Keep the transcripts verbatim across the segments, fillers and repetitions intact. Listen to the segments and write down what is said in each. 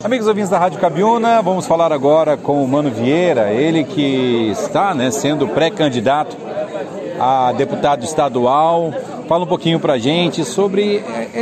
Amigos ouvintes da Rádio Cabiúna, vamos falar agora com o Mano Vieira, ele que está, né, sendo pré-candidato a deputado estadual. Fala um pouquinho pra gente sobre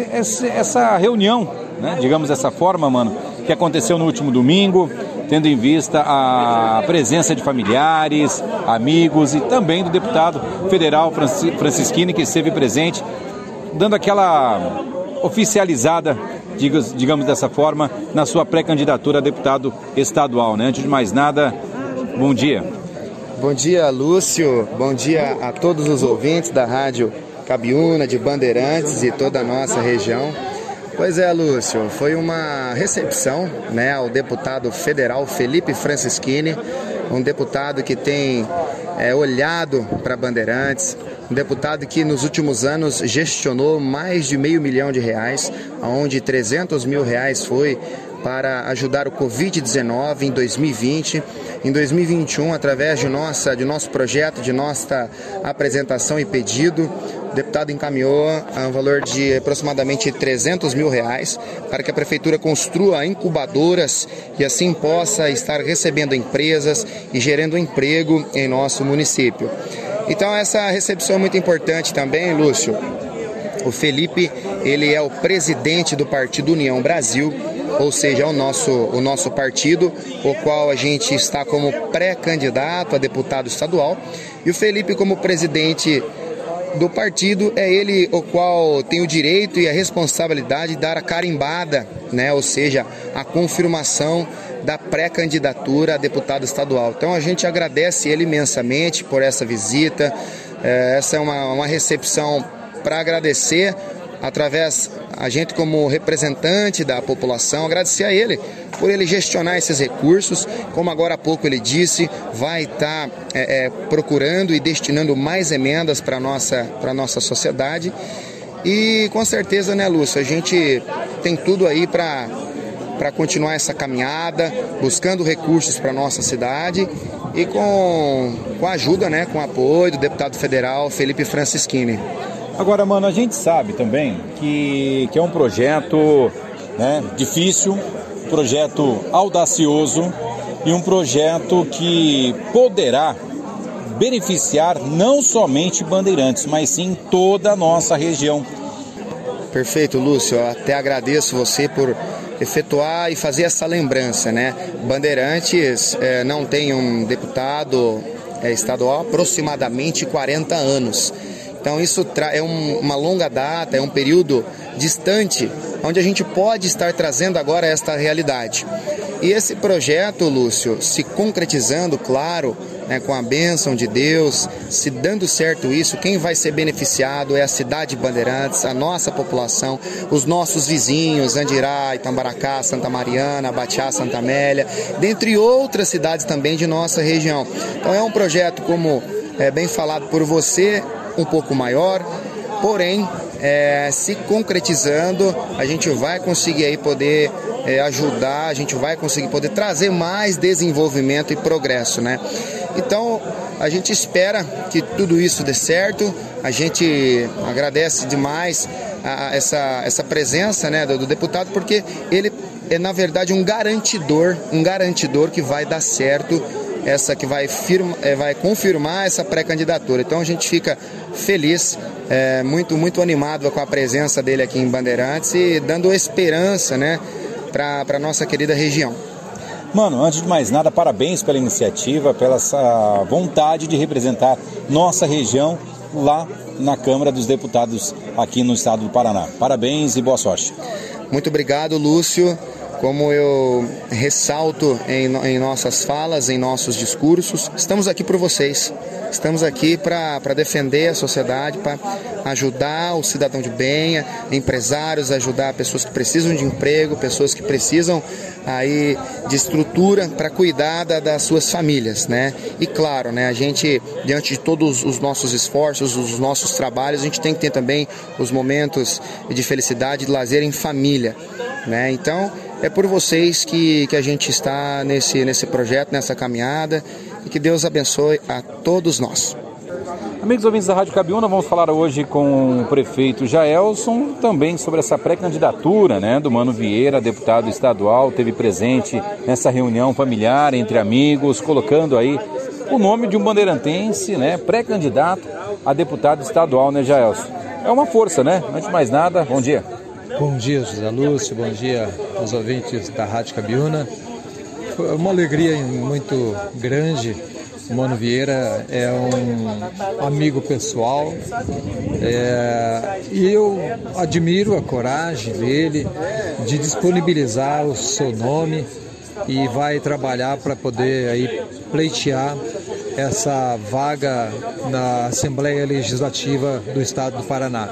essa reunião, né, digamos dessa forma, Mano, que aconteceu no último domingo, tendo em vista a presença de familiares, amigos e também do deputado federal Francisquini, que esteve presente, dando aquela oficializada, digamos dessa forma, na sua pré-candidatura a deputado estadual, né? Antes de mais nada, bom dia. Bom dia, Lúcio. Bom dia a todos os ouvintes da Rádio Cabiúna, de Bandeirantes e toda a nossa região. Pois é, Lúcio, foi uma recepção, né, ao deputado federal Felipe Francisquini, um deputado que tem é, olhado para Bandeirantes, um deputado que nos últimos anos gestionou mais de meio milhão de reais, onde trezentos mil reais foi para ajudar o covid dezenove em dois mil e vinte. Em dois mil e vinte e um, através de, nossa, de nosso projeto, de nossa apresentação e pedido, o deputado encaminhou um valor de aproximadamente trezentos mil reais para que a Prefeitura construa incubadoras e assim possa estar recebendo empresas e gerando emprego em nosso município. Então essa recepção é muito importante também, Lúcio. O Felipe, ele é o presidente do Partido União Brasil, ou seja, o nosso, o nosso partido, o qual a gente está como pré-candidato a deputado estadual. E o Felipe, como presidente do partido, é ele o qual tem o direito e a responsabilidade de dar a carimbada, né? Ou seja, a confirmação da pré-candidatura a deputado estadual. Então a gente agradece ele imensamente por essa visita. Essa é uma, uma recepção para agradecer, através, a gente como representante da população, agradecer a ele por ele gestionar esses recursos, como agora há pouco ele disse, vai estar é, é, procurando e destinando mais emendas para a nossa, para a nossa sociedade. E com certeza, né, Lúcio, a gente tem tudo aí para para continuar essa caminhada, buscando recursos para a nossa cidade e com, com a ajuda, né, com o apoio do deputado federal Felipe Francisquini. Agora, Mano, a gente sabe também que, que é um projeto, né, difícil, um projeto audacioso e um projeto que poderá beneficiar não somente Bandeirantes, mas sim toda a nossa região. Perfeito, Lúcio. Eu até agradeço você por efetuar e fazer essa lembrança, né? Bandeirantes é, não tem um deputado é, estadual há aproximadamente quarenta anos. Então isso é um, uma longa data, é um período distante, onde a gente pode estar trazendo agora esta realidade. E esse projeto, Lúcio, se concretizando, claro, né, com a bênção de Deus, se dando certo isso, quem vai ser beneficiado é a cidade de Bandeirantes, a nossa população, os nossos vizinhos, Andirá, Itambaracá, Santa Mariana, Batiá, Santa Amélia, dentre outras cidades também de nossa região. Então é um projeto, como é bem falado por você, um pouco maior, porém, é, se concretizando, a gente vai conseguir aí poder é, ajudar, a gente vai conseguir poder trazer mais desenvolvimento e progresso, né? Então, a gente espera que tudo isso dê certo, a gente agradece demais a, a essa, essa presença, né, do, do deputado, porque ele é, na verdade, um garantidor, um garantidor que vai dar certo, essa que vai, firma, é, vai confirmar essa pré-candidatura. Então a gente fica feliz, é, muito, muito animado com a presença dele aqui em Bandeirantes e dando esperança, né, para a nossa querida região. Mano, antes de mais nada, parabéns pela iniciativa, pela essa vontade de representar nossa região lá na Câmara dos Deputados aqui no estado do Paraná. Parabéns e boa sorte. Muito obrigado, Lúcio. Como eu ressalto em, em nossas falas, em nossos discursos, estamos aqui por vocês. Estamos aqui para defender a sociedade, para ajudar o cidadão de bem, empresários, ajudar pessoas que precisam de emprego, pessoas que precisam aí de estrutura para cuidar da, das suas famílias, né? E claro, né, a gente, diante de todos os nossos esforços, os nossos trabalhos, a gente tem que ter também os momentos de felicidade, de lazer em família, né? Então, é por vocês que, que a gente está nesse, nesse projeto, nessa caminhada, e que Deus abençoe a todos nós. Amigos ouvintes da Rádio Cabiúna, vamos falar hoje com o prefeito Jaelson, também sobre essa pré-candidatura, né, do Mano Vieira, deputado estadual, teve presente nessa reunião familiar entre amigos, colocando aí o nome de um bandeirantense, né, pré-candidato a deputado estadual, né, Jaelson? É uma força, né? Antes de mais nada, bom dia. Bom dia, José Lúcio, bom dia aos ouvintes da Rádio Cabiúna. Foi uma alegria muito grande. O Mano Vieira é um amigo pessoal, é, e eu admiro a coragem dele de disponibilizar o seu nome e vai trabalhar para poder aí pleitear essa vaga na Assembleia Legislativa do Estado do Paraná.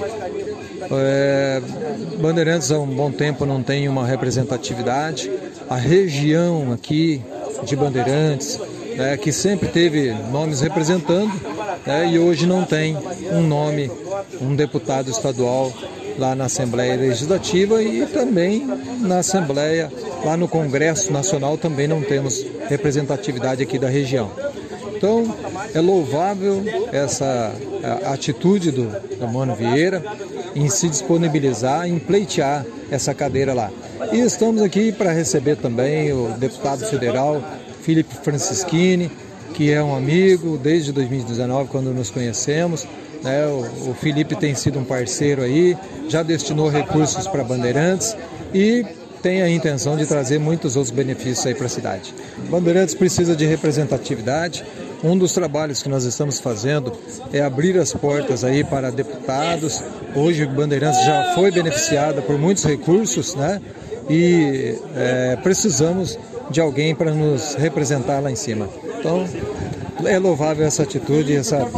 É, Bandeirantes há um bom tempo não tem uma representatividade. A região aqui de Bandeirantes, né, que sempre teve nomes representando, né, e hoje não tem um nome, um deputado estadual lá na Assembleia Legislativa e também na Assembleia, lá no Congresso Nacional também não temos representatividade aqui da região. Então, é louvável essa atitude do, do Mano Vieira em se disponibilizar, em pleitear essa cadeira lá. E estamos aqui para receber também o deputado federal Felipe Francischini, que é um amigo desde dois mil e dezenove, quando nos conhecemos. Né? O, o Felipe tem sido um parceiro aí, já destinou recursos para Bandeirantes e tem a intenção de trazer muitos outros benefícios aí para a cidade. Bandeirantes precisa de representatividade. Um dos trabalhos que nós estamos fazendo é abrir as portas aí para deputados. Hoje Bandeirantes já foi beneficiada por muitos recursos, né? E é, precisamos de alguém para nos representar lá em cima. Então, é louvável essa atitude e essa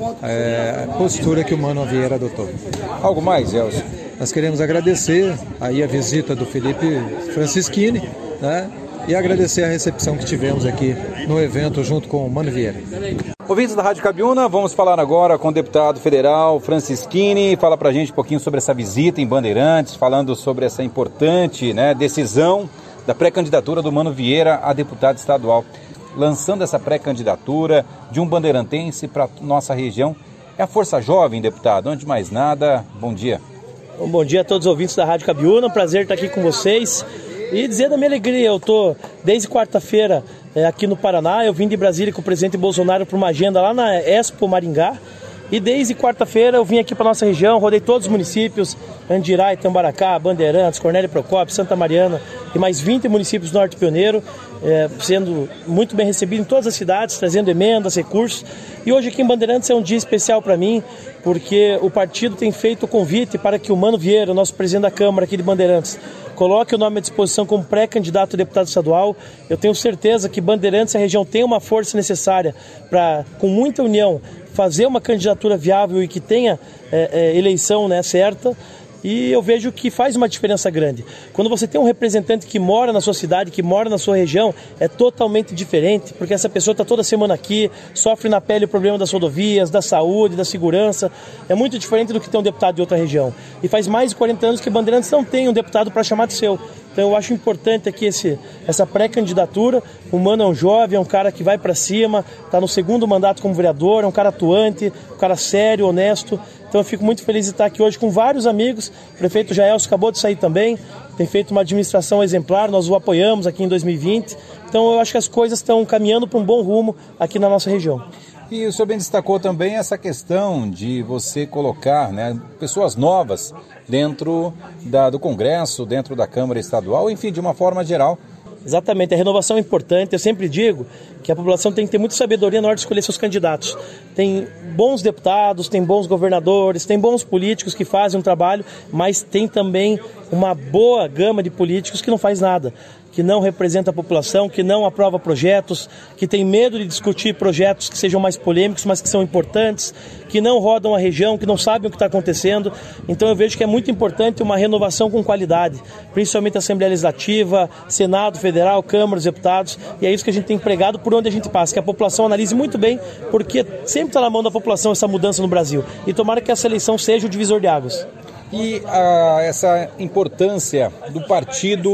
é, postura que o Mano Vieira adotou. Algo mais, Elcio? Nós queremos agradecer aí a visita do Felipe Francischini, né? E agradecer a recepção que tivemos aqui no evento junto com o Mano Vieira. Ouvintes da Rádio Cabiúna, vamos falar agora com o deputado federal Francischini. Fala pra gente um pouquinho sobre essa visita em Bandeirantes, falando sobre essa importante, né, decisão da pré-candidatura do Mano Vieira a deputado estadual. Lançando essa pré-candidatura de um bandeirantense para nossa região. É a força jovem, deputado. Antes de mais nada, bom dia. Bom, bom dia a todos os ouvintes da Rádio Cabiúna. Um prazer estar aqui com vocês. E dizer da minha alegria, eu estou desde quarta-feira é, aqui no Paraná. Eu vim de Brasília com o presidente Bolsonaro para uma agenda lá na Expo Maringá. E desde quarta-feira eu vim aqui para nossa região, rodei todos os municípios, Andirá, Itambaracá, Bandeirantes, Cornélio Procópio, Santa Mariana e mais vinte municípios do Norte Pioneiro, é, sendo muito bem recebido em todas as cidades, trazendo emendas, recursos. E hoje aqui em Bandeirantes é um dia especial para mim, porque o partido tem feito o convite para que o Mano Vieira, nosso presidente da Câmara aqui de Bandeirantes, coloque o nome à disposição como pré-candidato a deputado estadual. Eu tenho certeza que Bandeirantes e a região tem uma força necessária para, com muita união, fazer uma candidatura viável e que tenha é, é, eleição, né, certa. E eu vejo que faz uma diferença grande. Quando você tem um representante que mora na sua cidade, que mora na sua região, é totalmente diferente, porque essa pessoa está toda semana aqui, sofre na pele o problema das rodovias, da saúde, da segurança. É muito diferente do que ter um deputado de outra região. E faz mais de quarenta anos que Bandeirantes não tem um deputado para chamar de seu. Então eu acho importante aqui esse, essa pré-candidatura. O Mano é um jovem, é um cara que vai para cima, está no segundo mandato como vereador, é um cara atuante, um cara sério, honesto. Então eu fico muito feliz de estar aqui hoje com vários amigos. O prefeito Jaelson acabou de sair também, tem feito uma administração exemplar, nós o apoiamos aqui em dois mil e vinte. Então eu acho que as coisas estão caminhando para um bom rumo aqui na nossa região. E o senhor bem destacou também essa questão de você colocar, né, pessoas novas dentro da, do Congresso, dentro da Câmara Estadual, enfim, de uma forma geral. Exatamente, a renovação é importante. Eu sempre digo que a população tem que ter muita sabedoria na hora de escolher seus candidatos. Tem bons deputados, tem bons governadores, tem bons políticos que fazem um trabalho, mas tem também uma boa gama de políticos que não faz nada, que não representa a população, que não aprova projetos, que tem medo de discutir projetos que sejam mais polêmicos, mas que são importantes, que não rodam a região, que não sabem o que está acontecendo. Então eu vejo que é muito importante uma renovação com qualidade, principalmente a Assembleia Legislativa, Senado Federal, Câmara, os deputados, e é isso que a gente tem pregado por onde a gente passa, que a população analise muito bem, porque sempre está na mão da população essa mudança no Brasil. E tomara que essa eleição seja o divisor de águas. E a, essa importância do partido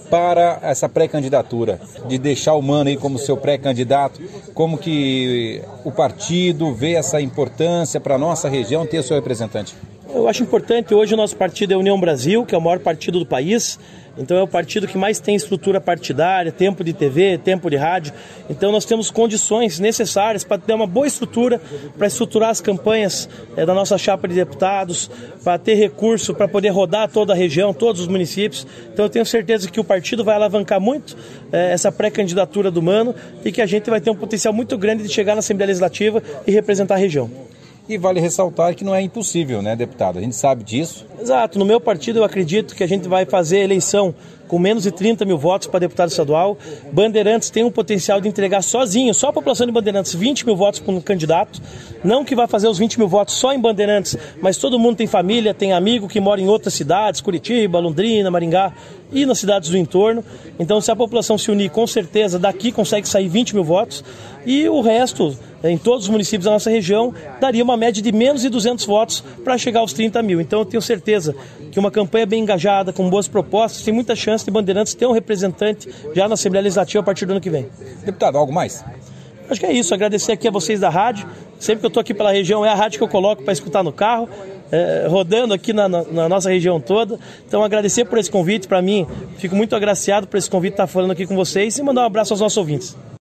para essa pré-candidatura, de deixar o Mano aí como seu pré-candidato, como que o partido vê essa importância para a nossa região ter seu representante? Eu acho importante, hoje o nosso partido é a União Brasil, que é o maior partido do país, então é o partido que mais tem estrutura partidária, tempo de T V, tempo de rádio, então nós temos condições necessárias para ter uma boa estrutura, para estruturar as campanhas é, da nossa chapa de deputados, para ter recurso para poder rodar toda a região, todos os municípios, então eu tenho certeza que o partido vai alavancar muito é, essa pré-candidatura do Mano e que a gente vai ter um potencial muito grande de chegar na Assembleia Legislativa e representar a região. E vale ressaltar que não é impossível, né, deputado? A gente sabe disso. Exato. No meu partido eu acredito que a gente vai fazer eleição com menos de trinta mil votos para deputado estadual. Bandeirantes tem um potencial de entregar sozinho, só a população de Bandeirantes, vinte mil votos para um candidato. Não que vai fazer os vinte mil votos só em Bandeirantes, mas todo mundo tem família, tem amigo que mora em outras cidades, Curitiba, Londrina, Maringá e nas cidades do entorno. Então, se a população se unir, com certeza daqui consegue sair vinte mil votos. E o resto, em todos os municípios da nossa região, daria uma média de menos de duzentos votos para chegar aos trinta mil. Então eu tenho certeza que uma campanha bem engajada, com boas propostas, tem muita chance de Bandeirantes ter um representante já na Assembleia Legislativa a partir do ano que vem. Deputado, algo mais? Acho que é isso, agradecer aqui a vocês da rádio. Sempre que eu estou aqui pela região, é a rádio que eu coloco para escutar no carro, é, rodando aqui na, na, na nossa região toda. Então agradecer por esse convite, para mim, fico muito agraciado por esse convite estar falando aqui com vocês e mandar um abraço aos nossos ouvintes.